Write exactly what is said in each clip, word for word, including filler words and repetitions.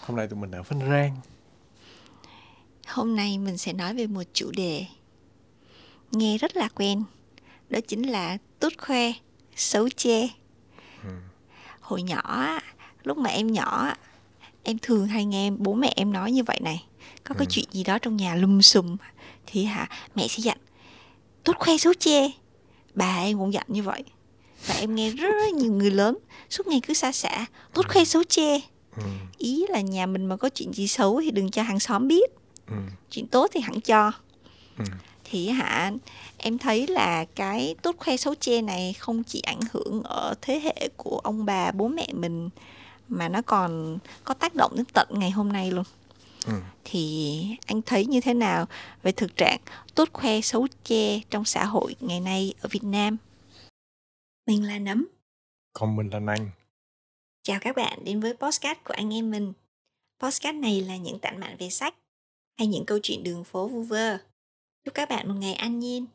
Hôm nay tụi mình ở Phan Rang. Hôm nay mình sẽ nói về một chủ đề nghe rất là quen. Đó chính là tốt khoe, xấu chê. ừ. Hồi nhỏ, á, lúc mà em nhỏ, á, em thường hay nghe bố mẹ em nói như vậy này. Có cái Ừ. chuyện gì đó trong nhà lùm xùm thì hả mẹ sẽ dặn tốt khoe xấu chê. Bà em cũng dặn như vậy. Và em nghe rất, rất nhiều người lớn suốt ngày cứ xa xả tốt khoe xấu chê. Ừ. Ý là nhà mình mà có chuyện gì xấu thì đừng cho hàng xóm biết. Ừ. Chuyện tốt thì hẳn cho. Ừ. Thì hả em thấy là cái tốt khoe xấu chê này không chỉ ảnh hưởng ở thế hệ của ông bà bố mẹ mình, mà nó còn có tác động đến tận ngày hôm nay luôn. Ừ. Thì anh thấy như thế nào về thực trạng tốt khoe xấu chê trong xã hội ngày nay ở Việt Nam? Mình là Nấm. Còn mình là Năng. Chào các bạn đến với podcast của anh em mình. Podcast này là những tản mạn về sách hay những câu chuyện đường phố vu vơ. Chúc các bạn một ngày an nhiên.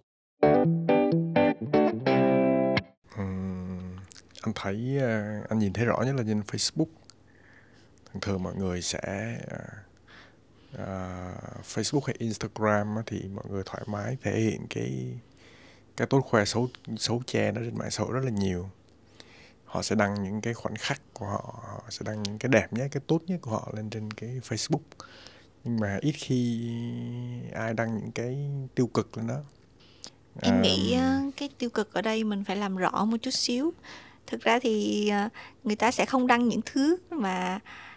Ừ. Anh thấy ờ, anh nhìn thấy rõ nhất là trên Facebook. Thường thường mọi người sẽ uh, Facebook hay Instagram á, thì mọi người thoải mái thể hiện cái cái tốt khoe xấu xấu che đó trên mạng xã hội rất là nhiều. Họ sẽ đăng những cái khoảnh khắc của họ, họ sẽ đăng những cái đẹp nhất, cái tốt nhất của họ lên trên cái Facebook. Nhưng mà ít khi ai đăng những cái tiêu cực lên đó. Em nghĩ Um, cái tiêu cực ở đây mình phải làm rõ một chút xíu. Thực ra thì người ta sẽ không đăng những thứ mà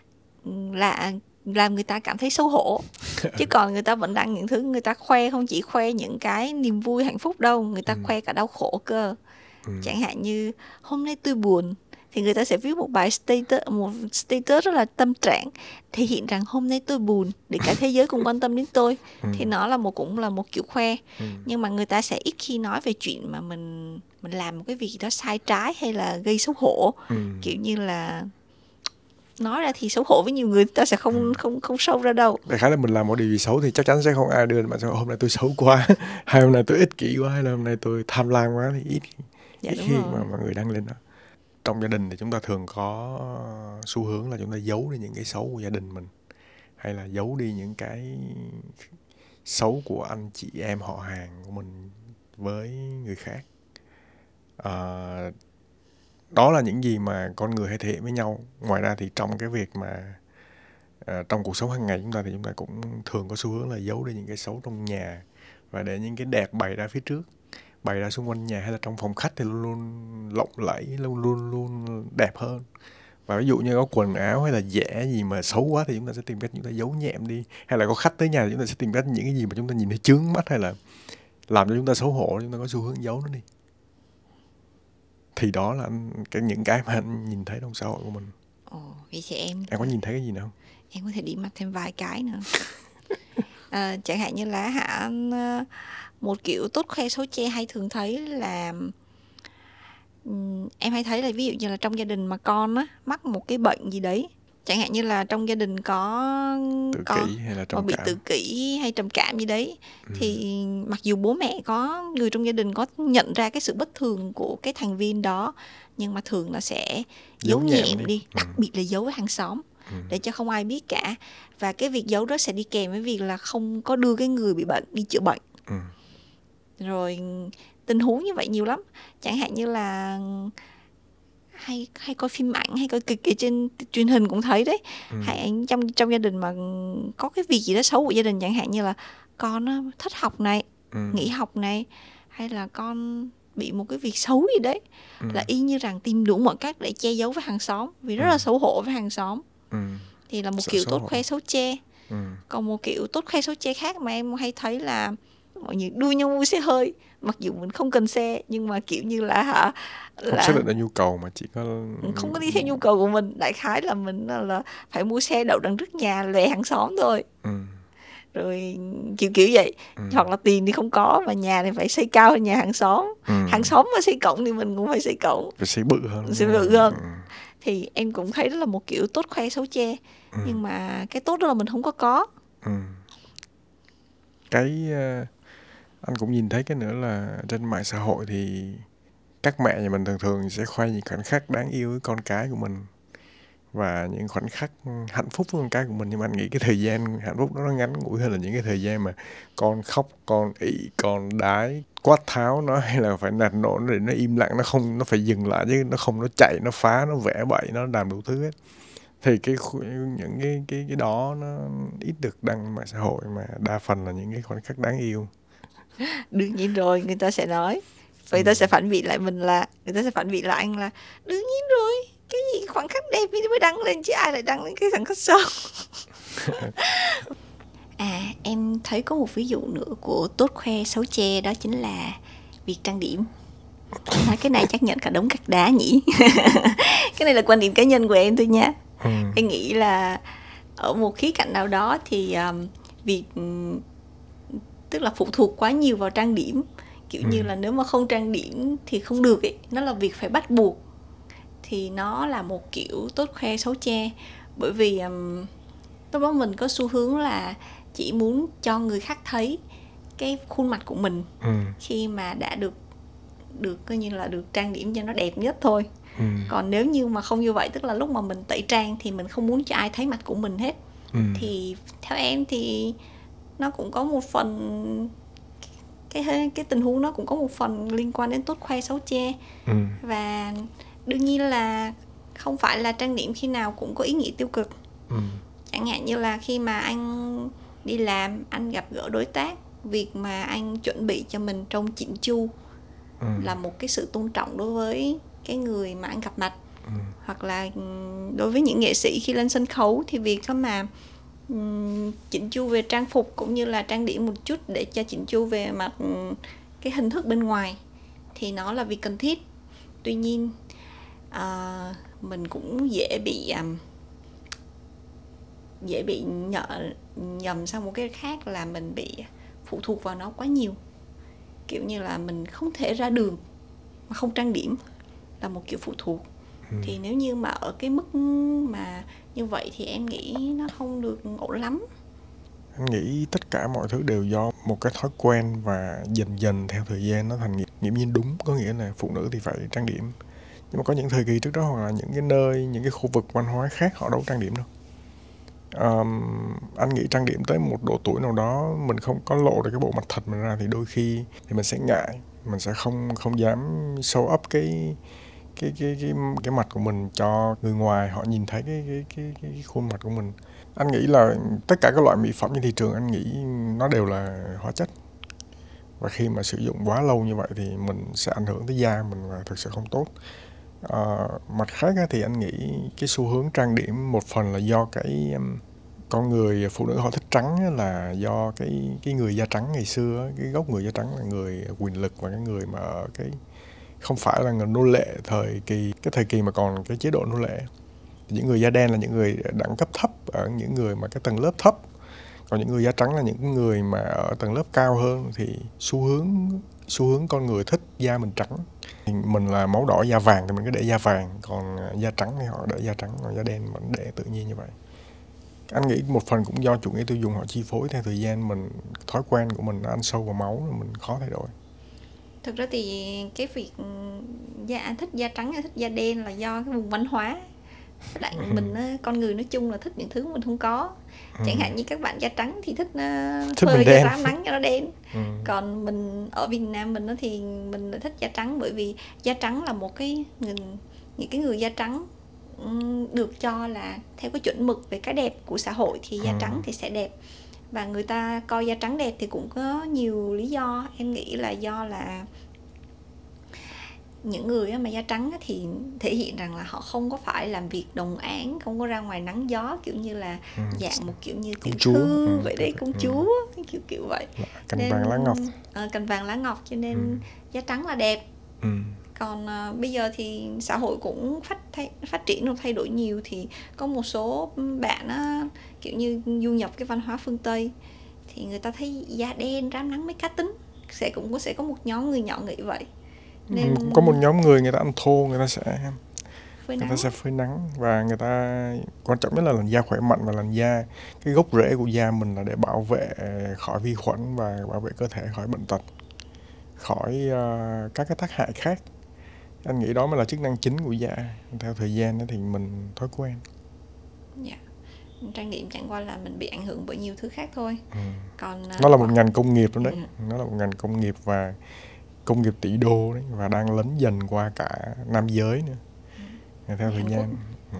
là làm người ta cảm thấy xấu hổ. Chứ còn người ta vẫn đăng những thứ người ta khoe, không chỉ khoe những cái niềm vui hạnh phúc đâu, người ta ừ. khoe cả đau khổ cơ. Ừ. Chẳng hạn như hôm nay tôi buồn thì người ta sẽ viết một bài status, một status rất là tâm trạng, thể hiện rằng hôm nay tôi buồn để cả thế giới cùng quan tâm đến tôi. Ừ. Thì nó là một cũng là một kiểu khoe. Ừ. Nhưng mà người ta sẽ ít khi nói về chuyện mà mình mình làm một cái việc gì đó sai trái hay là gây xấu hổ. Ừ. Kiểu như là nói ra thì xấu hổ với nhiều người, ta sẽ không Ừ. không không sâu ra đâu. Đại khái là mình làm một điều gì xấu thì chắc chắn sẽ không ai đưa lên mạng xã hội hôm nay tôi xấu quá, hay hôm nay tôi ích kỷ quá, hay là hôm nay tôi tham lam quá, thì ít Dạ ít đúng khi rồi. mà mọi người đăng lên đó. Trong gia đình thì chúng ta thường có xu hướng là chúng ta giấu đi những cái xấu của gia đình mình, hay là giấu đi những cái xấu của anh chị em họ hàng của mình với người khác. À, đó là những gì mà con người hay thể hiện với nhau. Ngoài ra thì trong cái việc mà à, trong cuộc sống hàng ngày chúng ta thì chúng ta cũng thường có xu hướng là giấu đi những cái xấu trong nhà và để những cái đẹp bày ra phía trước, bày ra xung quanh nhà, hay là trong phòng khách thì luôn luôn lộng lẫy, luôn luôn luôn đẹp hơn. Và ví dụ như có quần áo hay là dẻ gì mà xấu quá thì chúng ta sẽ tìm cách chúng ta giấu nhẹm đi, hay là có khách tới nhà thì chúng ta sẽ tìm cách những cái gì mà chúng ta nhìn thấy chướng mắt hay là làm cho chúng ta xấu hổ, chúng ta có xu hướng giấu nó đi. Thì đó là anh, cái những cái mà anh nhìn thấy trong xã hội của mình. Ồ, vậy thì em Em có nhìn thấy cái gì nữa không? em có thể điểm mặt thêm vài cái nữa. À, chẳng hạn như là hả một kiểu tốt khoe xấu che hay thường thấy là um, em hay thấy là ví dụ như là trong gia đình mà con á mắc một cái bệnh gì đấy, chẳng hạn như là trong gia đình có Tự con kỷ hay là mà trầm bị cảm? tự kỷ hay trầm cảm gì đấy, Ừ. thì mặc dù bố mẹ có, người trong gia đình có nhận ra cái sự bất thường của cái thành viên đó, nhưng mà thường là sẽ giấu, Giấu nhẹm nhẹm đi. đi, Ừ. đặc biệt là giấu với hàng xóm, Ừ. để cho không ai biết cả. Và cái việc giấu đó sẽ đi kèm với việc là không có đưa cái người bị bệnh đi chữa bệnh. Ừ. Rồi tình huống như vậy nhiều lắm. Chẳng hạn như là hay hay coi phim ảnh hay coi kịch ở trên truyền hình cũng thấy đấy. Ừ. Hay trong trong gia đình mà có cái việc gì đó xấu của gia đình, chẳng hạn như là con nó thất học này, Ừ. nghỉ học này, hay là con bị một cái việc xấu gì đấy, Ừ. là y như rằng tìm đủ mọi cách để che giấu với hàng xóm, vì rất Ừ. là xấu hổ với hàng xóm. Ừ. Thì là một Sợ kiểu xấu tốt hổ. khoe xấu che. Ừ. Còn một kiểu tốt khoe xấu che khác mà em hay thấy là mọi người đua nhau mua xe hơi, mặc dù mình không cần xe, nhưng mà kiểu như là hả Không là xác định được nhu cầu mà chỉ có không có đi theo nhu cầu của mình. Đại khái là mình là, là phải mua xe đậu đằng trước nhà lệ hàng xóm thôi. Ừ. Rồi kiểu kiểu vậy. Ừ. Hoặc là tiền thì không có mà nhà thì phải xây cao hơn nhà hàng xóm. Ừ. Hàng xóm mà xây cổng thì mình cũng phải xây cổng, Phải xây bự hơn. xây bự hơn. Ừ. Thì em cũng thấy đó là một kiểu tốt khoe xấu che. Ừ. Nhưng mà cái tốt đó là mình không có có. Ừ. Cái uh, anh cũng nhìn thấy cái nữa là trên mạng xã hội thì các mẹ nhà mình thường thường sẽ khoe những khoảnh khắc đáng yêu với con cái của mình. và những khoảnh khắc hạnh phúc với con cái của mình. Nhưng mà anh nghĩ cái thời gian hạnh phúc đó nó ngắn ngủi hơn là những cái thời gian mà con khóc, con ị, con đái, quát tháo nó, hay là phải nạt nổ nó để nó im lặng, nó không, nó phải dừng lại, chứ nó không nó chạy, nó phá, nó vẽ bậy, nó làm đủ thứ hết. Thì cái những cái cái cái đó nó ít được đăng mạng xã hội, mà đa phần là những cái khoảnh khắc đáng yêu. Đương nhiên rồi, người ta sẽ nói, người ta sẽ phản biện lại mình là, người ta sẽ phản biện lại anh là đương nhiên rồi, cái gì khoảnh khắc đẹp thì mới đăng lên, chứ ai lại đăng lên cái khoảnh khắc xấu. À, em thấy có một ví dụ nữa của tốt khoe xấu che, đó chính là việc trang điểm. Em nói cái này chắc nhận cả đống gạch đá nhỉ. Cái này là quan điểm cá nhân của em thôi nha. Ừ. Em nghĩ là ở một khía cạnh nào đó thì um, việc um, tức là phụ thuộc quá nhiều vào trang điểm, kiểu Ừ. như là nếu mà không trang điểm thì không được ấy, nó là việc phải bắt buộc, thì nó là một kiểu tốt khoe xấu che. Bởi vì um, lúc đó mình có xu hướng là chỉ muốn cho người khác thấy cái khuôn mặt của mình Ừ. khi mà đã được được coi như là được trang điểm cho nó đẹp nhất thôi. Ừ. Còn nếu như mà không như vậy, tức là lúc mà mình tẩy trang thì mình không muốn cho ai thấy mặt của mình hết. Ừ. Thì theo em thì nó cũng có một phần, cái cái tình huống nó cũng có một phần liên quan đến tốt khoe xấu che. Ừ. Và đương nhiên là không phải là trang điểm khi nào cũng có ý nghĩa tiêu cực. Ừ. Chẳng hạn như là khi mà anh đi làm, anh gặp gỡ đối tác, việc mà anh chuẩn bị cho mình trông chỉnh chu Ừ. là một cái sự tôn trọng đối với cái người mà anh gặp mặt. Ừ. Hoặc là đối với những nghệ sĩ khi lên sân khấu thì việc đó mà um, chỉnh chu về trang phục cũng như là trang điểm một chút để cho chỉnh chu về mặt um, cái hình thức bên ngoài thì nó là việc cần thiết. Tuy nhiên uh, mình cũng dễ bị um, dễ bị nhợ, nhầm sang một cái khác là mình bị phụ thuộc vào nó quá nhiều. Kiểu như là mình không thể ra đường mà không trang điểm là một kiểu phụ thuộc. Ừ. Thì nếu như mà ở cái mức mà như vậy thì em nghĩ nó không được ổn lắm. Anh nghĩ tất cả mọi thứ đều do một cái thói quen, và dần dần theo thời gian nó thành nghiễm nhiên đúng. Có nghĩa là phụ nữ thì phải trang điểm, nhưng mà có những thời kỳ trước đó hoặc là những cái nơi, những cái khu vực văn hóa khác họ đâu trang điểm đâu. Um, anh nghĩ trang điểm tới một độ tuổi nào đó mình không có lộ được cái bộ mặt thật mình ra thì đôi khi thì mình sẽ ngại, mình sẽ không không dám show up cái cái cái cái cái mặt của mình cho người ngoài họ nhìn thấy cái cái cái cái, cái khuôn mặt của mình. Anh nghĩ là tất cả các loại mỹ phẩm trên thị trường anh nghĩ nó đều là hóa chất, và khi mà sử dụng quá lâu như vậy thì mình sẽ ảnh hưởng tới da mình và thực sự không tốt. À, mặt khác thì anh nghĩ cái xu hướng trang điểm một phần là do cái um, con người phụ nữ họ thích trắng là do cái cái người da trắng ngày xưa, cái gốc người da trắng là người quyền lực và cái người mà ở cái không phải là người nô lệ thời kỳ cái thời kỳ mà còn cái chế độ nô lệ. Những người da đen là những người đẳng cấp thấp, ở những người mà cái tầng lớp thấp, còn những người da trắng là những người mà ở tầng lớp cao hơn. Thì xu hướng xu hướng con người thích da mình trắng. Mình là máu đỏ da vàng thì mình cứ để da vàng, còn da trắng thì họ để da trắng, còn da đen vẫn để tự nhiên như vậy. Anh nghĩ một phần cũng do chủ nghĩa tiêu dùng họ chi phối theo thời gian, mình thói quen của mình nó ăn sâu vào máu rồi mình khó thay đổi. Thực ra thì cái việc da anh thích da trắng hay thích da đen là do cái vùng văn hóa. Lại mình con người nói chung là thích những thứ mình không có. Ừ. Chẳng hạn như các bạn da trắng thì thích uh, phơi da rám nắng cho nó đen. Ừ. Còn mình ở Việt Nam mình thì mình lại thích da trắng, bởi vì da trắng là một cái những cái người da trắng được cho là theo cái chuẩn mực về cái đẹp của xã hội thì da ừ. trắng thì sẽ đẹp. Và người ta coi da trắng đẹp thì cũng có nhiều lý do. Em nghĩ là do là những người mà da trắng thì thể hiện rằng là họ không có phải làm việc đồng áng, không có ra ngoài nắng gió, kiểu như là ừ. dạng một kiểu như tiểu thư ừ. vậy đấy, công ừ. chúa kiểu kiểu vậy. Cành nên, vàng lá ngọc. À, cành vàng lá ngọc, cho nên ừ. da trắng là đẹp. Ừ. Còn uh, bây giờ thì xã hội cũng phát thay, phát triển và thay đổi nhiều, thì có một số bạn á, kiểu như du nhập cái văn hóa phương Tây thì người ta thấy da đen rám nắng mới cá tính, sẽ cũng có sẽ có một nhóm người nhỏ nghĩ vậy. Nên có một nhóm người người ta ăn thô, người ta sẽ phơi người ta sẽ phơi nắng, và người ta quan trọng nhất là làn da khỏe mạnh, và làn da cái gốc rễ của da mình là để bảo vệ khỏi vi khuẩn và bảo vệ cơ thể khỏi bệnh tật, khỏi uh, các cái tác hại khác. Anh nghĩ đó mới là chức năng chính của da. Theo thời gian thì mình thói quen. Dạ. Trang điểm chẳng qua là mình bị ảnh hưởng bởi nhiều thứ khác thôi. Ừ. Còn Nó là uh, một ngành công nghiệp đó đấy. ừ. Nó là một ngành công nghiệp và công nghiệp tỷ đô đấy, và đang lấn dần qua cả nam giới nữa. Ừ. Theo thời Hàn gian. Quốc. Ừ.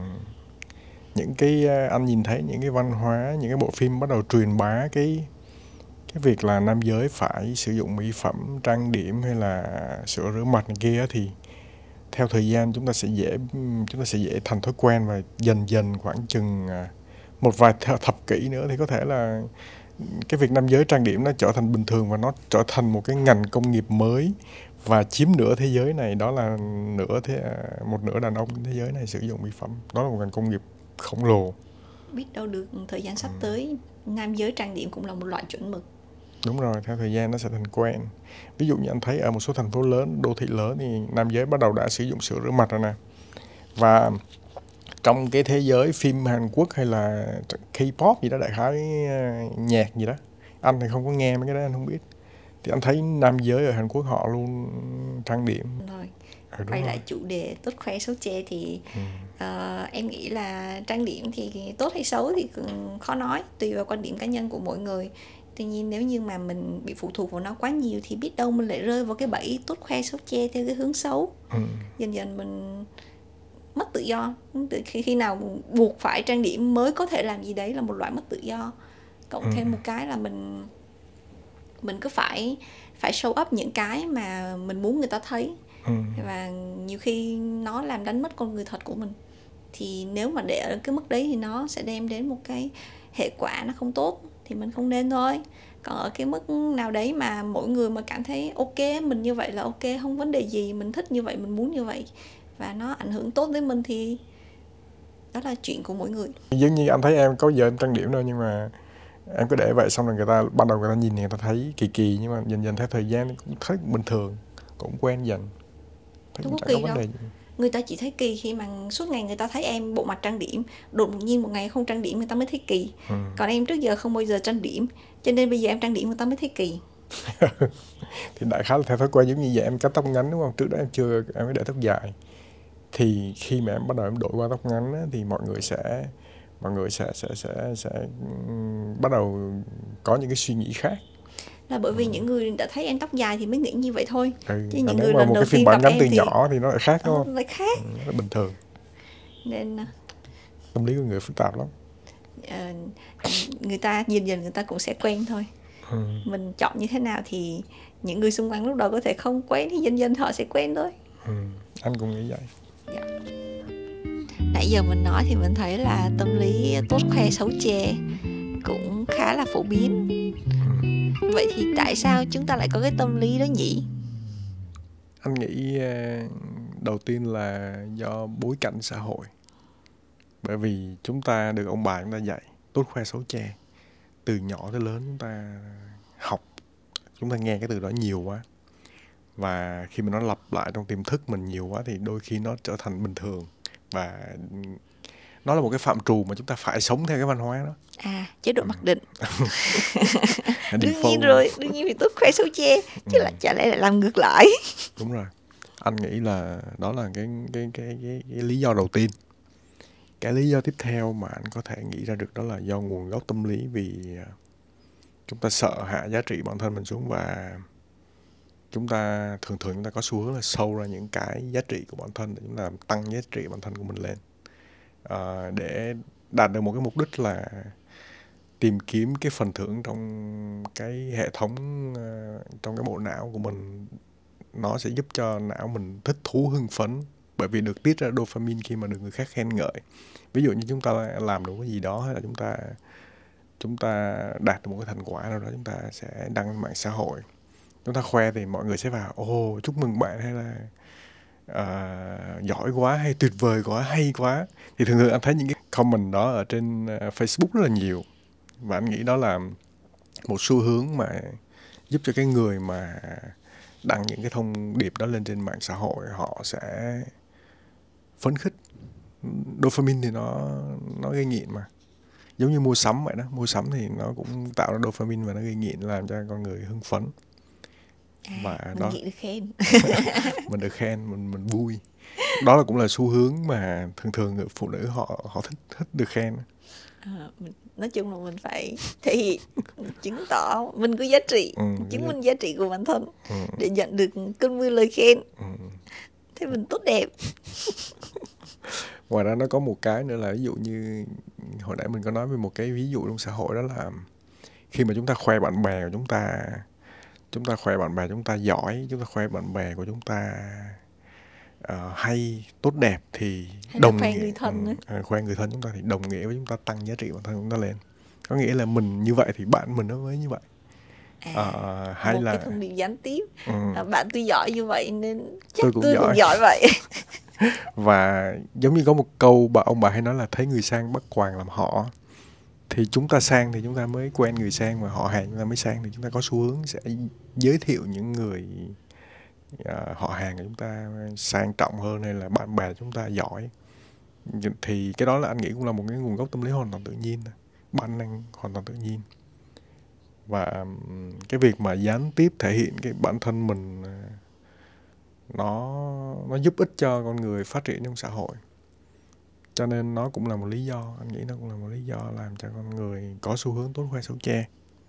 Những cái uh, anh nhìn thấy những cái văn hóa, những cái bộ phim bắt đầu truyền bá cái cái việc là nam giới phải sử dụng mỹ phẩm, trang điểm hay là sữa rửa mặt này kia, thì theo thời gian chúng ta sẽ dễ chúng ta sẽ dễ thành thói quen, và dần dần khoảng chừng uh, một vài thập kỷ nữa thì có thể là cái việc nam giới trang điểm nó trở thành bình thường, và nó trở thành một cái ngành công nghiệp mới và chiếm nửa thế giới này. Đó là nửa thế một nửa đàn ông trên thế giới này sử dụng mỹ phẩm. Đó là một ngành công nghiệp khổng lồ. Biết đâu được thời gian sắp tới nam giới trang điểm cũng là một loại chuẩn mực. Đúng rồi, theo thời gian nó sẽ thành quen. Ví dụ như anh thấy ở một số thành phố lớn, đô thị lớn thì nam giới bắt đầu đã sử dụng sữa rửa mặt rồi nè. Và trong cái thế giới phim Hàn Quốc hay là K-pop gì đó, đại khái nhạc gì đó, anh thì không có nghe mấy cái đó, anh không biết. Thì anh thấy nam giới ở Hàn Quốc họ luôn trang điểm. Rồi, ừ, quay rồi. lại chủ đề tốt khoe xấu chê thì ừ. uh, em nghĩ là trang điểm thì tốt hay xấu thì khó nói, tùy vào quan điểm cá nhân của mỗi người. Tuy nhiên nếu như mà mình bị phụ thuộc vào nó quá nhiều thì biết đâu mình lại rơi vào cái bẫy tốt khoe xấu chê theo cái hướng xấu. Ừ. Dần dần mình mất tự do. Khi, khi nào buộc phải trang điểm mới có thể làm gì đấy là một loại mất tự do. Cộng ừ. thêm một cái là mình mình cứ phải phải show up những cái mà mình muốn người ta thấy. Ừ. Và nhiều khi nó làm đánh mất con người thật của mình. Thì nếu mà để ở cái mức đấy thì nó sẽ đem đến một cái hệ quả nó không tốt, thì mình không nên thôi. Còn ở cái mức nào đấy mà mỗi người mà cảm thấy ok, mình như vậy là ok, không vấn đề gì, mình thích như vậy, mình muốn như vậy và nó ảnh hưởng tốt đến mình thì đó là chuyện của mỗi người. Giống như anh thấy em có giờ em trang điểm đâu, nhưng mà em cứ để vậy, xong rồi người ta ban đầu người ta nhìn người ta thấy kỳ kỳ, nhưng mà dần dần theo thời gian cũng thấy bình thường, cũng quen dần, thấy cũng chẳng có có vấn đề gì. Người ta chỉ thấy kỳ khi mà suốt ngày người ta thấy em bộ mặt trang điểm, đột nhiên một ngày không trang điểm người ta mới thấy kỳ. Ừ. Còn em trước giờ không bao giờ trang điểm, cho nên bây giờ em trang điểm người ta mới thấy kỳ. Thì đại khái là theo thói quen, giống như vậy em cắt tóc ngắn đúng không? Trước đó em chưa, em mới để tóc dài. Thì khi mà em bắt đầu em đổi qua tóc ngắn á, thì mọi người sẽ mọi người sẽ sẽ sẽ sẽ bắt đầu có những cái suy nghĩ khác. Là bởi vì ừ. những người đã thấy em tóc dài thì mới nghĩ như vậy thôi. Ừ. Chứ những nếu người mà lần một đầu cái phiên tiên bản gặp ngắn em từ thì nhỏ thì nó lại khác đúng ờ, không? lại khác. Ừ, nó bình thường. Nên tâm lý của người phức tạp lắm. Uh, người ta dần dần người ta cũng sẽ quen thôi. Ừ. Mình chọn như thế nào thì những người xung quanh lúc đầu có thể không quen, thì dần dần họ sẽ quen thôi. Ừ. Anh cũng nghĩ vậy. Dạ. Nãy giờ mình nói thì mình thấy là tâm lý tốt khoe xấu chê cũng khá là phổ biến. Ừ. Vậy thì tại sao chúng ta lại có cái tâm lý đó nhỉ? Anh nghĩ đầu tiên là do bối cảnh xã hội. Bởi vì chúng ta được ông bà chúng ta dạy tốt khoe xấu chê. Từ nhỏ tới lớn chúng ta học, chúng ta nghe cái từ đó nhiều quá. Và khi mà nó lặp lại trong tiềm thức mình nhiều quá thì đôi khi nó trở thành bình thường. Và nó là một cái phạm trù mà chúng ta phải sống theo cái văn hóa đó. À, chế độ mặc định. Đương nhiên rồi, đương nhiên phải tốt khoe xấu chê. Chứ là chả lẽ lại làm ngược lại. Đúng rồi. Anh nghĩ là đó là cái, cái, cái, cái, cái lý do đầu tiên. Cái lý do tiếp theo mà anh có thể nghĩ ra được đó là do nguồn gốc tâm lý. Vì chúng ta sợ hạ giá trị bản thân mình xuống, và chúng ta thường thường chúng ta có xu hướng là sâu ra những cái giá trị của bản thân để chúng ta tăng giá trị bản thân của mình lên, à, để đạt được một cái mục đích là tìm kiếm cái phần thưởng trong cái hệ thống, trong cái bộ não của mình. Nó sẽ giúp cho não mình thích thú, hưng phấn, bởi vì được tiết ra dopamine khi mà được người khác khen ngợi. Ví dụ như chúng ta làm được cái gì đó, hay là chúng ta chúng ta đạt được một cái thành quả nào đó, chúng ta sẽ đăng lên mạng xã hội, chúng ta khoe thì mọi người sẽ vào ồ oh, chúc mừng bạn, hay là uh, giỏi quá, hay tuyệt vời quá, hay quá. Thì thường thường anh thấy những cái comment đó ở trên Facebook rất là nhiều. Và anh nghĩ đó là một xu hướng mà giúp cho cái người mà đăng những cái thông điệp đó lên trên mạng xã hội, họ sẽ phấn khích. Dopamine thì nó nó gây nghiện mà. Giống như mua sắm vậy đó. Mua sắm thì nó cũng tạo ra dopamine và nó gây nghiện, làm cho con người hưng phấn. À, và mình đó nghĩ được khen. mình được khen, mình mình vui. Đó là cũng là xu hướng mà thường thường người phụ nữ họ họ thích thích được khen. Ờ, mình, nói chung là mình phải thể hiện, chứng tỏ mình có giá trị, Ừ, chứng cái- minh giá trị của bản thân ừ, để nhận được cơn mưa lời khen. ừ. Thế mình tốt đẹp. Ngoài ra nó có một cái nữa là ví dụ như hồi nãy mình có nói về một cái ví dụ trong xã hội, đó là khi mà chúng ta khoe bạn bè của chúng ta, chúng ta khoe bạn bè chúng ta giỏi, chúng ta khoe bạn bè của chúng ta uh, hay, tốt đẹp thì Hay là đồng khoe nghĩa người thân nữa. ừ, khoe người thân chúng ta thì đồng nghĩa với chúng ta tăng giá trị bản thân chúng ta lên. Có nghĩa là mình như vậy thì bạn mình nó mới như vậy. À, Uh, hay một là cái thông điệp gián tiếp. ừ, À, bạn tôi giỏi như vậy nên chắc tôi tôi cũng cũng, giỏi. giỏi vậy. Và giống như có một câu bà ông bà hay nói là thấy người sang bắt quàng làm họ. Thì chúng ta sang thì chúng ta mới quen người sang, và họ hàng chúng ta mới sang thì chúng ta có xu hướng sẽ giới thiệu những người uh, họ hàng của chúng ta sang trọng hơn, hay là bạn bè chúng ta giỏi. Thì cái đó là anh nghĩ cũng là một cái nguồn gốc tâm lý hoàn toàn tự nhiên, bản năng hoàn toàn tự nhiên. Và um, cái việc mà gián tiếp thể hiện cái bản thân mình uh, nó nó giúp ích cho con người phát triển trong xã hội. Cho nên nó cũng là một lý do, anh nghĩ nó cũng là một lý do làm cho con người có xu hướng tốt khoe xấu che.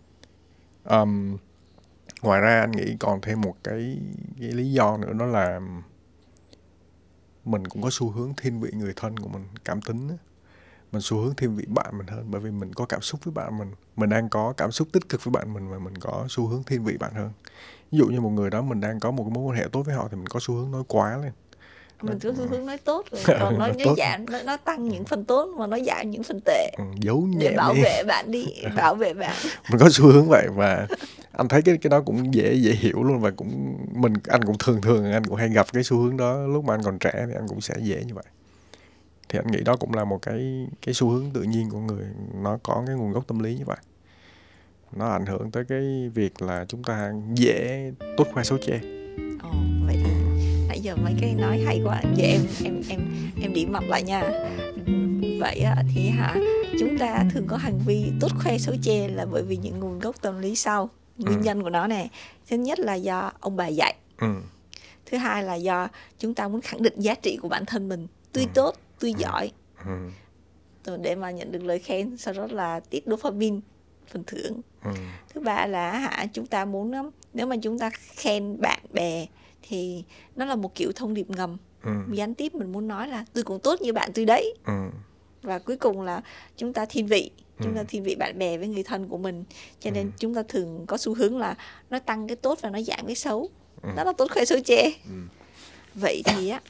Um, ngoài ra anh nghĩ còn thêm một cái, cái lý do nữa, đó là mình cũng có xu hướng thiên vị người thân của mình, cảm tính á. Mình xu hướng thiên vị bạn mình hơn, bởi vì mình có cảm xúc với bạn mình, mình đang có cảm xúc tích cực với bạn mình, và mình có xu hướng thiên vị bạn hơn. Ví dụ như một người đó mình đang có một cái mối quan hệ tốt với họ thì mình có xu hướng nói quá lên. Mình có xu hướng nói tốt rồi, còn nói, nói giảm, nói, nói tăng những phần tốt mà nói giảm những phần tệ. Ừ, giấu nhẹm để bảo đi. vệ bạn đi, bảo vệ bạn. Mình có xu hướng vậy, và anh thấy cái cái đó cũng dễ dễ hiểu luôn, và cũng mình anh cũng thường thường anh cũng hay gặp cái xu hướng đó lúc mà anh còn trẻ, thì anh cũng sẽ dễ như vậy. Thì anh nghĩ đó cũng là một cái cái xu hướng tự nhiên của người, nó có cái nguồn gốc tâm lý như vậy. Nó ảnh hưởng tới cái việc là chúng ta dễ tốt khoe xấu che. Ồ, vậy thì nãy giờ mấy cái nói hay quá, giờ em em em em điểm mặt lại nha. Vậy thì hả, chúng ta thường có hành vi tốt khoe xấu che là bởi vì những nguồn gốc tâm lý sau. Nguyên Ừ. nhân của nó nè, thứ nhất là do ông bà dạy. Ừ. Thứ hai là do chúng ta muốn khẳng định giá trị của bản thân mình, tươi tốt, tươi giỏi, Ừ. rồi để mà nhận được lời khen, sau đó là tiết dopamine, phần thưởng. Ừ. Thứ ba là hả, chúng ta muốn, nếu mà chúng ta khen bạn bè thì nó là một kiểu thông điệp ngầm. Ừ. Gián tiếp mình muốn nói là tôi cũng tốt như bạn tôi đấy. Ừ. Và cuối cùng là chúng ta thiên vị, chúng Ừ. ta thiên vị bạn bè với người thân của mình. Cho nên Ừ. chúng ta thường có xu hướng là nó tăng cái tốt và nó giảm cái xấu. Ừ. Đó là tốt khoe xấu che. Ừ. Vậy thì á,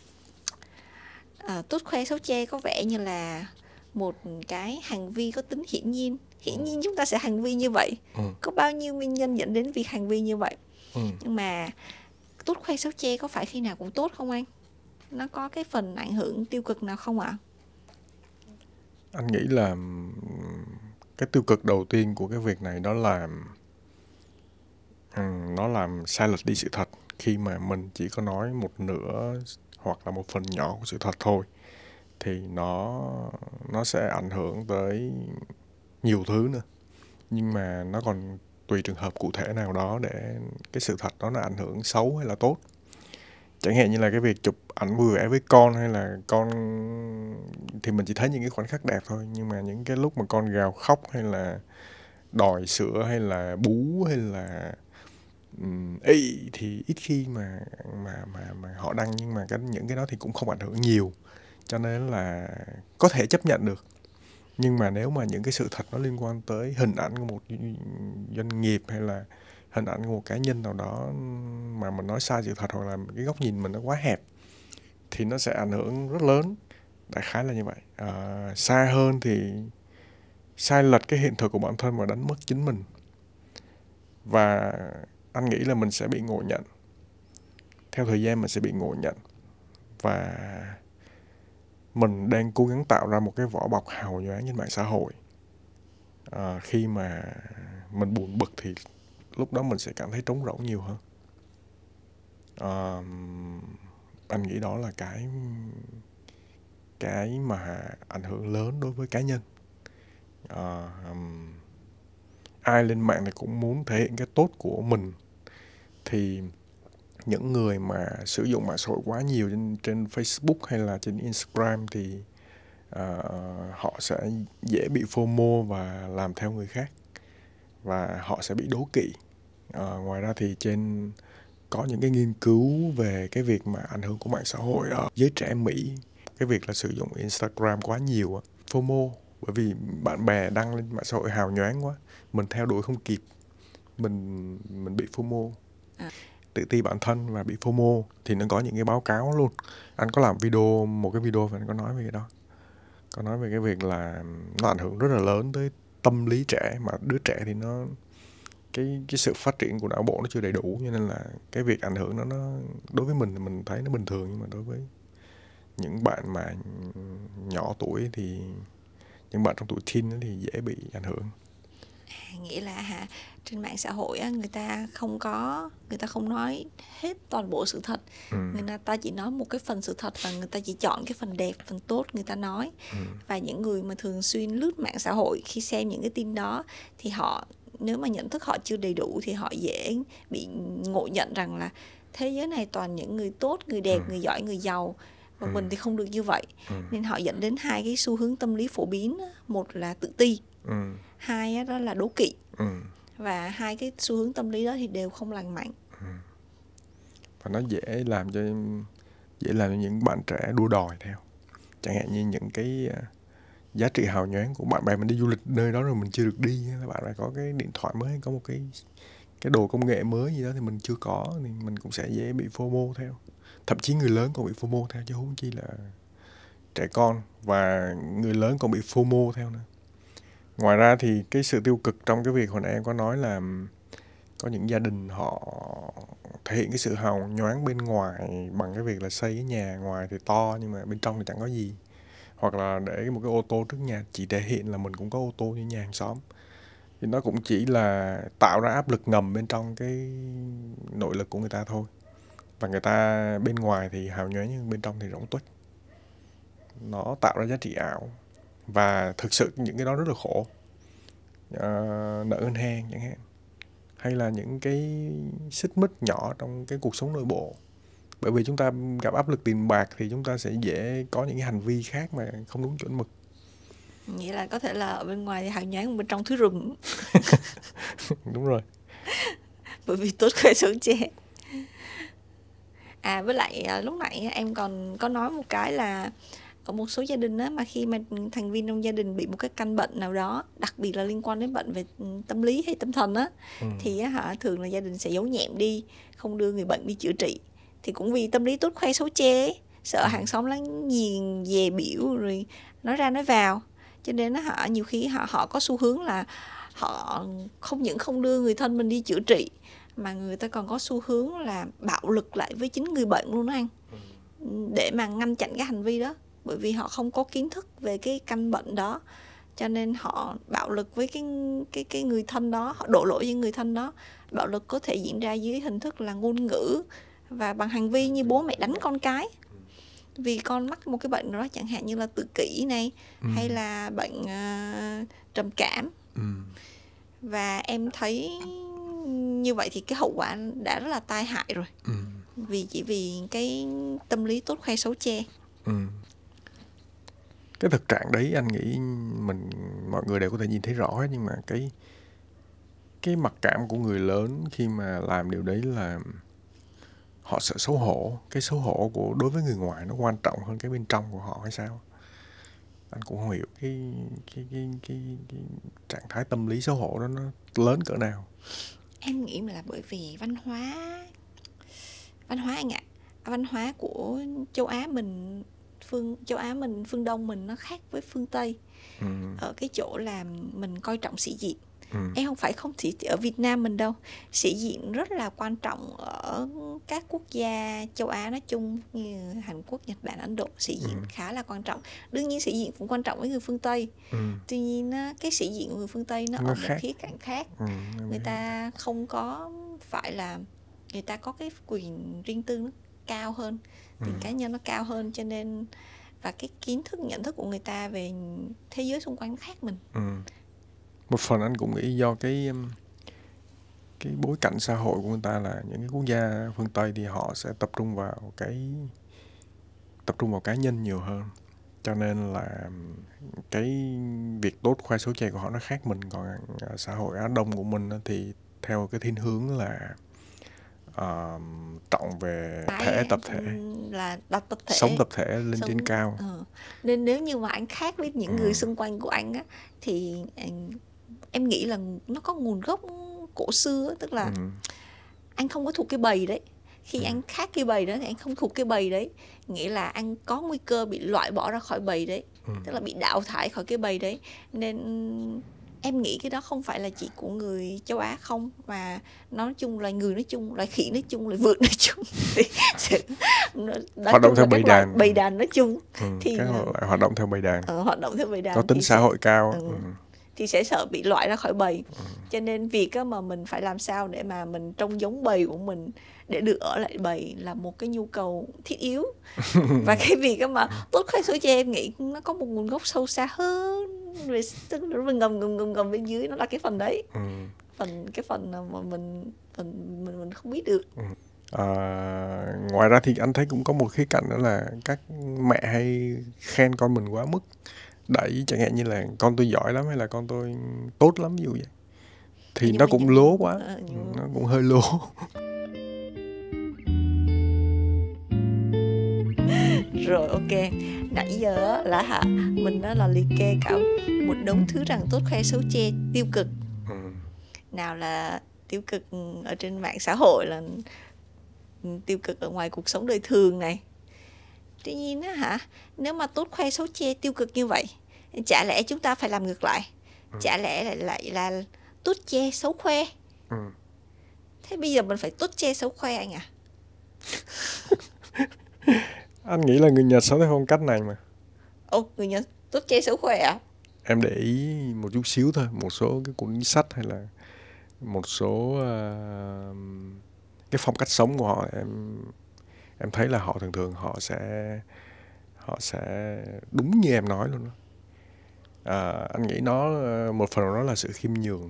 à, tốt khoe xấu che có vẻ như là một cái hành vi có tính hiển nhiên. Hiển nhiên chúng ta sẽ hành vi như vậy. Ừ. Có bao nhiêu nguyên nhân dẫn đến việc hành vi như vậy. Ừ. Nhưng mà tốt khoe xấu che có phải khi nào cũng tốt không anh? Nó có cái phần ảnh hưởng tiêu cực nào không ạ? Anh nghĩ là cái tiêu cực đầu tiên của cái việc này đó là um, nó làm sai lệch đi sự thật, khi mà mình chỉ có nói một nửa hoặc là một phần nhỏ của sự thật thôi, thì nó nó sẽ ảnh hưởng tới nhiều thứ nữa. Nhưng mà nó còn tùy trường hợp cụ thể nào đó để cái sự thật đó nó ảnh hưởng xấu hay là tốt. Chẳng hạn như là cái việc chụp ảnh vui vẻ với con, hay là con thì mình chỉ thấy những cái khoảnh khắc đẹp thôi, nhưng mà những cái lúc mà con gào khóc, hay là đòi sữa, hay là bú, hay là um, ị thì ít khi mà mà mà mà họ đăng. Nhưng mà cái những cái đó thì cũng không ảnh hưởng nhiều, cho nên là có thể chấp nhận được. Nhưng mà nếu mà những cái sự thật nó liên quan tới hình ảnh của một doanh nghiệp, hay là hình ảnh của một cá nhân nào đó mà mình nói sai sự thật, hoặc là cái góc nhìn mình nó quá hẹp, thì nó sẽ ảnh hưởng rất lớn. Đại khái là như vậy. À, xa hơn thì sai lệch cái hiện thực của bản thân và đánh mất chính mình. Và anh nghĩ là mình sẽ bị ngộ nhận. Theo thời gian mình sẽ bị ngộ nhận. Và mình đang cố gắng tạo ra một cái vỏ bọc hào nhoáng trên mạng xã hội. À, khi mà mình buồn bực thì lúc đó mình sẽ cảm thấy trống rỗng nhiều hơn. À, anh nghĩ đó là cái cái mà ảnh hưởng lớn đối với cá nhân. À, um, ai lên mạng thì cũng muốn thể hiện cái tốt của mình, thì những người mà sử dụng mạng xã hội quá nhiều trên, trên Facebook hay là trên Instagram thì uh, họ sẽ dễ bị FOMO và làm theo người khác, và họ sẽ bị đố kỵ. Uh, ngoài ra thì trên có những cái nghiên cứu về cái việc mà ảnh hưởng của mạng xã hội ở giới trẻ Mỹ, cái việc là sử dụng Instagram quá nhiều, FOMO, bởi vì bạn bè đăng lên mạng xã hội hào nhoáng quá, mình theo đuổi không kịp, mình mình bị FOMO, à. tự ti bản thân và bị FOMO. Thì nó có những cái báo cáo luôn. Anh có làm video, một cái video và anh có nói về cái đó, có nói về cái việc là nó ảnh hưởng rất là lớn tới tâm lý trẻ, mà đứa trẻ thì nó cái cái sự phát triển của não bộ nó chưa đầy đủ, cho nên là cái việc ảnh hưởng nó nó đối với mình thì mình thấy nó bình thường, nhưng mà đối với những bạn mà nhỏ tuổi thì những bạn trong tuổi teen thì dễ bị ảnh hưởng. À, nghĩa là hả, trên mạng xã hội á, người ta không có người ta không nói hết toàn bộ sự thật, ừ. người ta chỉ nói một cái phần sự thật, và người ta chỉ chọn cái phần đẹp, phần tốt người ta nói, ừ. và những người mà thường xuyên lướt mạng xã hội khi xem những cái tin đó thì họ, nếu mà nhận thức họ chưa đầy đủ thì họ dễ bị ngộ nhận rằng là thế giới này toàn những người tốt, người đẹp, ừ. người giỏi, người giàu, và ừ. mình thì không được như vậy, ừ. nên họ dẫn đến hai cái xu hướng tâm lý phổ biến, một là tự ti, ừ. hai đó là đố kỵ, ừ. và hai cái xu hướng tâm lý đó thì đều không lành mạnh, ừ. và nó dễ làm cho dễ làm cho những bạn trẻ đua đòi theo, chẳng hạn như những cái giá trị hào nhoáng của bạn bè mình đi du lịch nơi đó rồi mình chưa được đi, là bạn bè có cái điện thoại mới, có một cái cái đồ công nghệ mới gì đó thì mình chưa có, thì mình cũng sẽ dễ bị FOMO theo. Thậm chí người lớn còn bị FOMO theo, chứ huống chi là trẻ con, và người lớn còn bị FOMO theo nữa. Ngoài ra thì cái sự tiêu cực trong cái việc hồi nãy em có nói là có những gia đình họ thể hiện cái sự hào nhoáng bên ngoài bằng cái việc là xây cái nhà ngoài thì to nhưng mà bên trong thì chẳng có gì, hoặc là để một cái ô tô trước nhà chỉ thể hiện là mình cũng có ô tô như nhà hàng xóm, thì nó cũng chỉ là tạo ra áp lực ngầm bên trong cái nội lực của người ta thôi. Và người ta bên ngoài thì hào nhoáng nhưng bên trong thì rỗng tuếch, nó tạo ra giá trị ảo, và thực sự những cái đó rất là khổ. À, nợ ngân hàng chẳng hạn, hay là những cái xích mích nhỏ trong cái cuộc sống nội bộ. Bởi vì chúng ta gặp áp lực tiền bạc thì chúng ta sẽ dễ có những cái hành vi khác mà không đúng chuẩn mực. Nghĩa là có thể là ở bên ngoài thì hào nhoáng, bên trong thứ rùm. Đúng rồi. Bởi vì tốt khỏe sống trẻ. À, với lại lúc nãy em còn có nói một cái là ở một số gia đình á, mà khi mà thành viên trong gia đình bị một cái căn bệnh nào đó, đặc biệt là liên quan đến bệnh về tâm lý hay tâm thần á, ừ. thì á, hả, thường là gia đình sẽ giấu nhẹm đi, không đưa người bệnh đi chữa trị. Thì cũng vì tâm lý tốt khoe xấu chê, sợ ừ. hàng xóm láng giềng về biểu rồi nói ra nói vào, cho nên á, hả, nhiều khi họ, họ có xu hướng là họ không những không đưa người thân mình đi chữa trị, mà người ta còn có xu hướng là bạo lực lại với chính người bệnh luôn đó anh, ừ. để mà ngăn chặn cái hành vi đó. Bởi vì họ không có kiến thức về cái căn bệnh đó, cho nên họ bạo lực với cái cái cái người thân đó, họ đổ lỗi với người thân đó. Bạo lực có thể diễn ra dưới hình thức là ngôn ngữ và bằng hành vi, như bố mẹ đánh con cái vì con mắc một cái bệnh đó, chẳng hạn như là tự kỷ này, ừ. hay là bệnh uh, trầm cảm. ừ. Và em thấy như vậy thì cái hậu quả đã rất là tai hại rồi, ừ. vì chỉ vì cái tâm lý tốt khoe xấu che. ừ. Cái thực trạng đấy anh nghĩ mình mọi người đều có thể nhìn thấy rõ hết, nhưng mà cái cái mặc cảm của người lớn khi mà làm điều đấy là họ sợ xấu hổ. Cái xấu hổ của đối với người ngoài nó quan trọng hơn cái bên trong của họ hay sao? Anh cũng không hiểu cái cái cái cái, cái trạng thái tâm lý xấu hổ đó nó lớn cỡ nào. Em nghĩ là bởi vì văn hóa văn hóa anh ạ, văn hóa của châu Á mình phương châu Á mình phương Đông mình nó khác với phương Tây, ừ. ở cái chỗ là mình coi trọng sĩ diện. ừ. Em không phải không chỉ ở Việt Nam mình đâu, sĩ diện rất là quan trọng ở các quốc gia châu Á nói chung như Hàn Quốc, Nhật Bản, Ấn Độ. Sĩ diện ừ. khá là quan trọng. Đương nhiên sĩ diện cũng quan trọng với người phương Tây, ừ. tuy nhiên cái sĩ diện của người phương Tây nó, nó ở khác. một khía cạnh khác. ừ. Người ta không có phải là người ta có cái quyền riêng tư nó cao hơn, quyền ừ. cá nhân nó cao hơn, cho nên và cái kiến thức, nhận thức của người ta về thế giới xung quanh khác mình. ừ. Một phần anh cũng nghĩ do cái cái bối cảnh xã hội của người ta là những cái quốc gia phương Tây thì họ sẽ tập trung vào cái tập trung vào cá nhân nhiều hơn, cho nên là cái việc tốt khoe xấu chê của họ nó khác mình. Còn xã hội Á Đông của mình thì theo cái thiên hướng là uh, trọng về thể tập thể, là đặt tập thể, sống tập thể lên sống, trên cao. Ừ. Nên nếu như mà anh khác với những ừ. người xung quanh của anh á, thì anh, em nghĩ là nó có nguồn gốc cổ xưa, tức là ừ. anh không có thuộc cái bầy đấy. Khi ừ. anh khác cái bầy đó thì anh không thuộc cái bầy đấy, nghĩa là anh có nguy cơ bị loại bỏ ra khỏi bầy đấy, ừ. tức là bị đào thải khỏi cái bầy đấy. Nên em nghĩ cái đó không phải là chỉ của người châu Á không, mà nói chung là người nói chung, loài khỉ nói chung, loài vượn nói chung hoạt động theo bầy đàn, bầy đàn nói chung, ừ, thì các loại hoạt động theo bầy đàn, ừ, hoạt động theo bầy đàn có tính xã hội cao, ừ, ừ. thì sẽ sợ bị loại ra khỏi bầy. ừ. Cho nên việc mà mình phải làm sao để mà mình trông giống bầy của mình để được ở lại bầy là một cái nhu cầu thiết yếu. Và cái việc mà tốt khoe xấu chê em nghĩ nó có một nguồn gốc sâu xa hơn, về tức là nó ngầm ngầm ngầm ngầm bên dưới, nó là cái phần đấy, ừ. phần cái phần mà mình phần mình mình không biết được. ừ. À, ngoài ra thì anh thấy cũng có một khía cạnh đó là các mẹ hay khen con mình quá mức, đẩy chẳng hạn như là con tôi giỏi lắm hay là con tôi tốt lắm, ví dụ vậy, thì nhưng nó cũng những... lố quá, à, nhưng... nó cũng hơi lố. Rồi ok, nãy giờ là hả mình đó là liệt kê cả một đống thứ rằng tốt khoe xấu chê tiêu cực. ừ. Nào là tiêu cực ở trên mạng xã hội, là tiêu cực ở ngoài cuộc sống đời thường này. Tuy nhiên á hả, nếu mà tốt khoe xấu chê tiêu cực như vậy, chả lẽ chúng ta phải làm ngược lại? ừ. Chả lẽ lại lại là tốt chê xấu khoe? ừ. Thế bây giờ mình phải tốt chê xấu khoe anh à? Anh nghĩ là người Nhật sống theo phong cách này mà. Ồ, người Nhật tốt chê xấu khoe à? Em để ý một chút xíu thôi, một số cái cuốn sách hay là một số uh, cái phong cách sống của họ, em em thấy là họ thường thường họ sẽ họ sẽ đúng như em nói luôn đó. À, anh nghĩ nó một phần đó là sự khiêm nhường,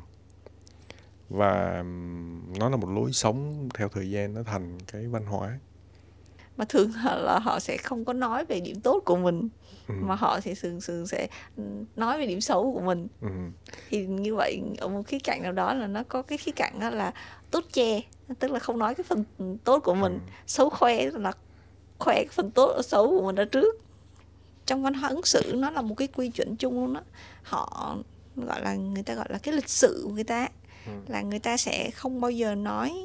và nó là một lối sống theo thời gian, nó thành cái văn hóa. Mà thường là họ sẽ không có nói về điểm tốt của mình, ừ. mà họ sẽ thường thường sẽ nói về điểm xấu của mình. ừ. Thì như vậy ở một khía cạnh nào đó là nó có cái khía cạnh đó là tốt che, tức là không nói cái phần tốt của mình, ừ. xấu khoe là khoe cái phần tốt xấu của mình ra trước. Trong văn hóa ứng xử nó là một cái quy chuẩn chung luôn đó. Họ gọi là, người ta gọi là cái lịch sự của người ta, ừ. là người ta sẽ không bao giờ nói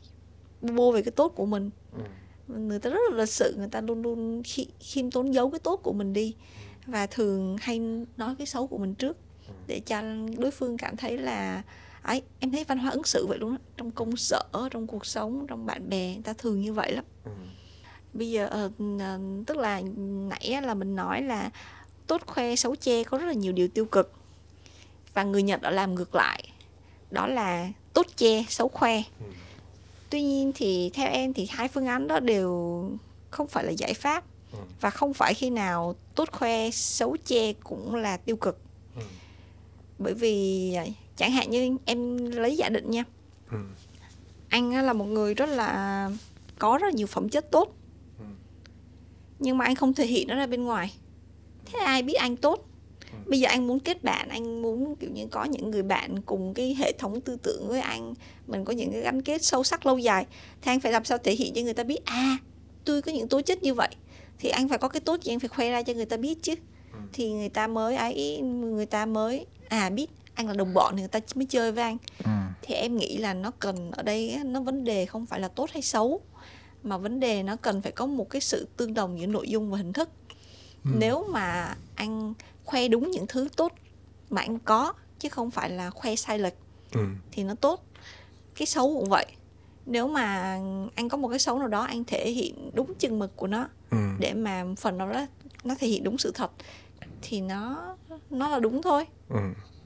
bô về cái tốt của mình. ừ. Người ta rất là lịch sự, người ta luôn luôn khiêm tốn giấu cái tốt của mình đi, và thường hay nói cái xấu của mình trước để cho đối phương cảm thấy là ấy. Em thấy văn hóa ứng xử vậy luôn đó, trong công sở, trong cuộc sống, trong bạn bè, người ta thường như vậy lắm. ừ. Bây giờ uh, tức là nãy là mình nói là tốt khoe xấu chê có rất là nhiều điều tiêu cực, và người Nhật đã làm ngược lại, đó là tốt chê xấu khoe. ừ. Tuy nhiên thì theo em thì hai phương án đó đều không phải là giải pháp, ừ. và không phải khi nào tốt khoe xấu chê cũng là tiêu cực. ừ. Bởi vì chẳng hạn như em lấy giả định nha, ừ. anh là một người rất là có rất là nhiều phẩm chất tốt, ừ. nhưng mà anh không thể hiện nó ra bên ngoài, thế ai biết anh tốt? ừ. Bây giờ anh muốn kết bạn, anh muốn kiểu như có những người bạn cùng cái hệ thống tư tưởng với anh, mình có những cái gắn kết sâu sắc lâu dài, thì anh phải làm sao thể hiện cho người ta biết à, tôi có những tố chất như vậy, thì anh phải có cái tốt gì anh phải khoe ra cho người ta biết chứ. ừ. Thì người ta mới ấy, người ta mới à biết anh là đồng bọn thì người ta mới chơi với anh. ừ. Thì em nghĩ là nó cần ở đây, nó vấn đề không phải là tốt hay xấu, mà vấn đề nó cần phải có một cái sự tương đồng giữa nội dung và hình thức. ừ. Nếu mà anh khoe đúng những thứ tốt mà anh có, chứ không phải là khoe sai lệch, ừ. thì nó tốt. Cái xấu cũng vậy, nếu mà anh có một cái xấu nào đó, anh thể hiện đúng chừng mực của nó, ừ. để mà phần nào đó nó thể hiện đúng sự thật, thì nó nó là đúng thôi. ừ.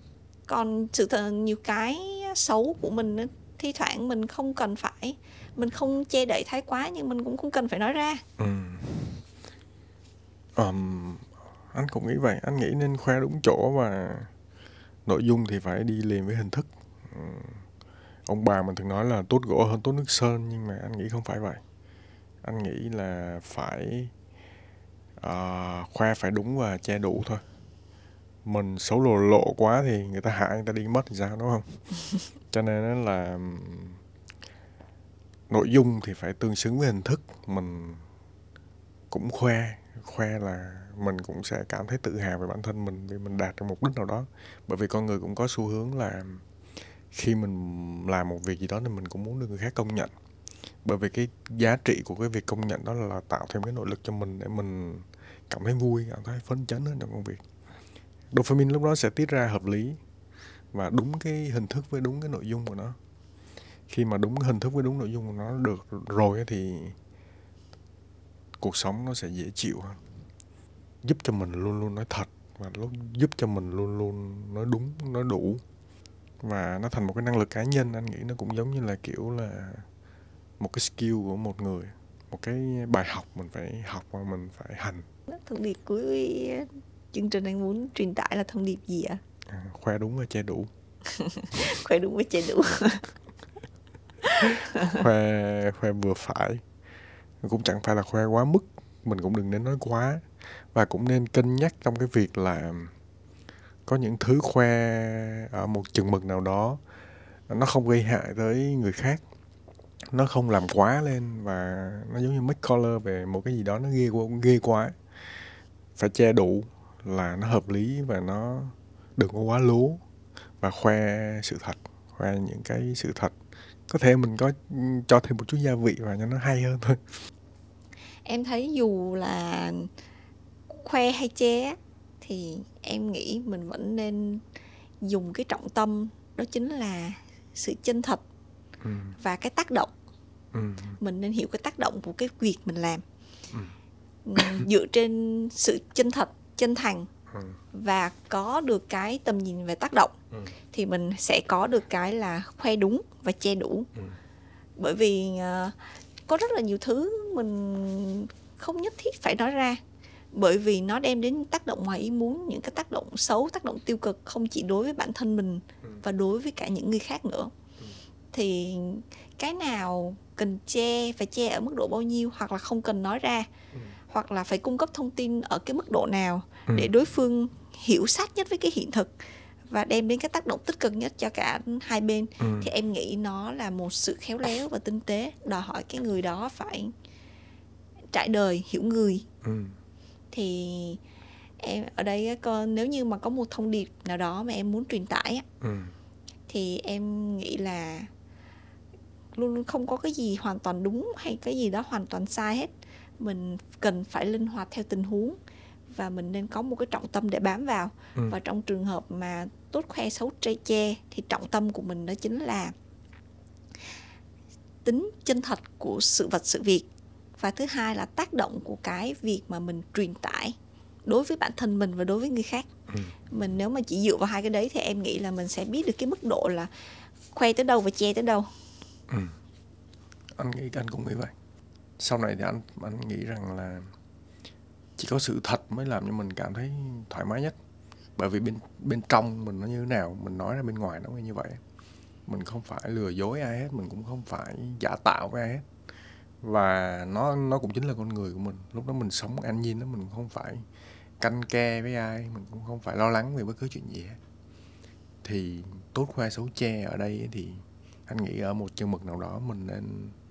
Còn sự thật, nhiều cái xấu của mình thi thoảng mình không cần phải, mình không che đậy thái quá, nhưng mình cũng không cần phải nói ra. ừ. um, Anh cũng nghĩ vậy. Anh nghĩ nên khoe đúng chỗ, và nội dung thì phải đi liền với hình thức. Ông bà mình thường nói là tốt gỗ hơn tốt nước sơn, nhưng mà anh nghĩ không phải vậy. Anh nghĩ là phải uh, khoe phải đúng và che đủ thôi. Mình xấu lộ lộ quá thì người ta hại, người ta đi mất thì sao, đúng không? Cho nên là nội dung thì phải tương xứng với hình thức. Mình cũng khoe khoe là mình cũng sẽ cảm thấy tự hào về bản thân mình vì mình đạt được mục đích nào đó. Bởi vì con người cũng có xu hướng là khi mình làm một việc gì đó thì mình cũng muốn được người khác công nhận. Bởi vì cái giá trị của cái việc công nhận đó là tạo thêm cái nội lực cho mình để mình cảm thấy vui, cảm thấy phấn chấn hơn trong công việc. Dopamine lúc đó sẽ tiết ra hợp lý và đúng cái hình thức với đúng cái nội dung của nó. Khi mà đúng hình thức với đúng nội dung của nó được rồi thì cuộc sống nó sẽ dễ chịu hơn, giúp cho mình luôn luôn nói thật và giúp cho mình luôn luôn nói đúng, nói đủ, và nó thành một cái năng lực cá nhân. Anh nghĩ nó cũng giống như là kiểu là một cái skill của một người, một cái bài học mình phải học và mình phải hành. Thông điệp của chương trình anh muốn truyền tải là thông điệp gì ạ? À, khoe đúng và che đủ. Khoe đúng và che đủ. khoe khoe vừa phải, cũng chẳng phải là khoe quá mức, mình cũng đừng nên nói quá, và cũng nên cân nhắc trong cái việc là có những thứ khoe ở một chừng mực nào đó nó không gây hại tới người khác, nó không làm quá lên và nó giống như make color về một cái gì đó nó ghê quá, ghê quá. Phải che đủ là nó hợp lý và nó đừng có quá lố, và khoe sự thật, khoe những cái sự thật. Có thể mình có cho thêm một chút gia vị vào cho nó hay hơn thôi. Em thấy dù là khoe hay che thì em nghĩ mình vẫn nên dùng cái trọng tâm, đó chính là sự chân thật ừ. và cái tác động. ừ. Mình nên hiểu cái tác động của cái việc mình làm. ừ. Dựa trên sự chân thật, chân thành ừ. và có được cái tầm nhìn về tác động ừ. thì mình sẽ có được cái là khoe đúng và che đủ. ừ. Bởi vì uh, có rất là nhiều thứ mình không nhất thiết phải nói ra, bởi vì nó đem đến tác động ngoài ý muốn, những cái tác động xấu, tác động tiêu cực không chỉ đối với bản thân mình ừ. và đối với cả những người khác nữa. ừ. Thì cái nào cần che, phải che ở mức độ bao nhiêu, hoặc là không cần nói ra, ừ. hoặc là phải cung cấp thông tin ở cái mức độ nào ừ. để đối phương hiểu sát nhất với cái hiện thực và đem đến cái tác động tích cực nhất cho cả hai bên. ừ. Thì em nghĩ nó là một sự khéo léo và tinh tế, đòi hỏi cái người đó phải trải đời, hiểu người. ừ. Thì em ở đây nếu như mà có một thông điệp nào đó mà em muốn truyền tải ừ. thì em nghĩ là luôn luôn không có cái gì hoàn toàn đúng hay cái gì đó hoàn toàn sai hết. Mình cần phải linh hoạt theo tình huống và mình nên có một cái trọng tâm để bám vào. ừ. Và trong trường hợp mà tốt khoe xấu che thì trọng tâm của mình đó chính là tính chân thật của sự vật sự việc, và thứ hai là tác động của cái việc mà mình truyền tải đối với bản thân mình và đối với người khác. ừ. Mình nếu mà chỉ dựa vào hai cái đấy thì em nghĩ là mình sẽ biết được cái mức độ là khoe tới đâu và che tới đâu. ừ. Anh nghĩ anh cũng nghĩ vậy. Sau này thì anh anh nghĩ rằng là chỉ có sự thật mới làm cho mình cảm thấy thoải mái nhất. Bởi vì bên bên trong mình nó như thế nào, mình nói ra bên ngoài nó như vậy. Mình không phải lừa dối ai hết, mình cũng không phải giả tạo với ai hết. Và nó nó cũng chính là con người của mình. Lúc đó mình sống an nhiên đó, mình không phải canh ke với ai, mình cũng không phải lo lắng về bất cứ chuyện gì hết. Thì tốt khoe xấu che ở đây thì anh nghĩ ở một chừng mực nào đó mình nên,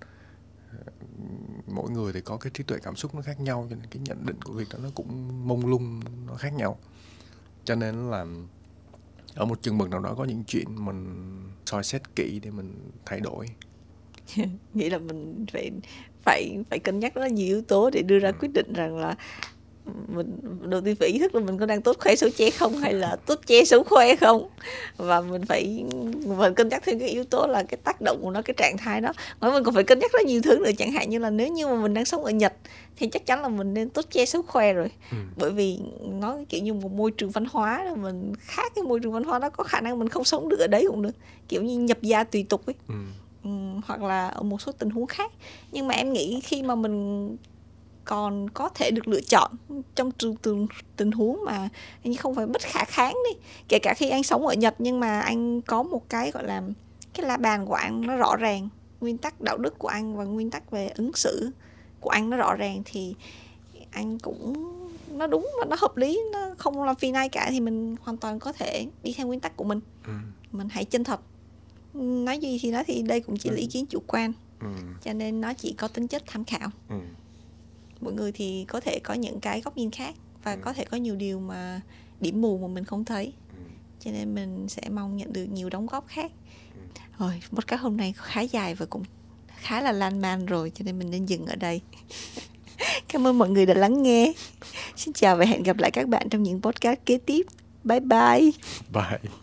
mỗi người thì có cái trí tuệ cảm xúc nó khác nhau, cho nên cái nhận định của việc đó nó cũng mông lung, nó khác nhau. Cho nên là ở một chừng mực nào đó có những chuyện mình soi xét kỹ để mình thay đổi. Nghĩ là mình phải phải phải cân nhắc rất là nhiều yếu tố để đưa ra quyết định rằng là mình đầu tiên phải ý thức là mình có đang tốt khoe xấu che không, hay là tốt che xấu khoe không. Và mình phải mình cân nhắc thêm cái yếu tố là cái tác động của nó, cái trạng thái đó. Ngoài mình còn phải cân nhắc rất nhiều thứ nữa, chẳng hạn như là nếu như mà mình đang sống ở Nhật thì chắc chắn là mình nên tốt che xấu khoe rồi. ừ. Bởi vì nó kiểu như một môi trường văn hóa là mình khác cái môi trường văn hóa đó, có khả năng mình không sống được ở đấy cũng được, kiểu như nhập gia tùy tục ấy. ừ. Ừ, hoặc là ở một số tình huống khác. Nhưng mà em nghĩ khi mà mình còn có thể được lựa chọn trong trường tình, tình huống mà anh không phải bất khả kháng đi, kể cả khi anh sống ở Nhật nhưng mà anh có một cái gọi là cái la bàn của anh nó rõ ràng, nguyên tắc đạo đức của anh và nguyên tắc về ứng xử của anh nó rõ ràng, thì anh cũng nó đúng và nó hợp lý, nó không làm phiền ai cả, thì mình hoàn toàn có thể đi theo nguyên tắc của mình. Ừ. Mình hãy chân thật, nói gì thì nói, thì đây cũng chỉ là ý kiến chủ quan. Ừ. Cho nên nó chỉ có tính chất tham khảo. Ừ. Mỗi người thì có thể có những cái góc nhìn khác, và Ừ. có thể có nhiều điều mà điểm mù mà mình không thấy. Ừ. Cho nên mình sẽ mong nhận được nhiều đóng góp khác. Ừ. Rồi, podcast hôm nay khá dài và cũng khá là lan man rồi, cho nên mình nên dừng ở đây. Cảm ơn mọi người đã lắng nghe. Xin chào và hẹn gặp lại các bạn trong những podcast kế tiếp. Bye bye. Bye.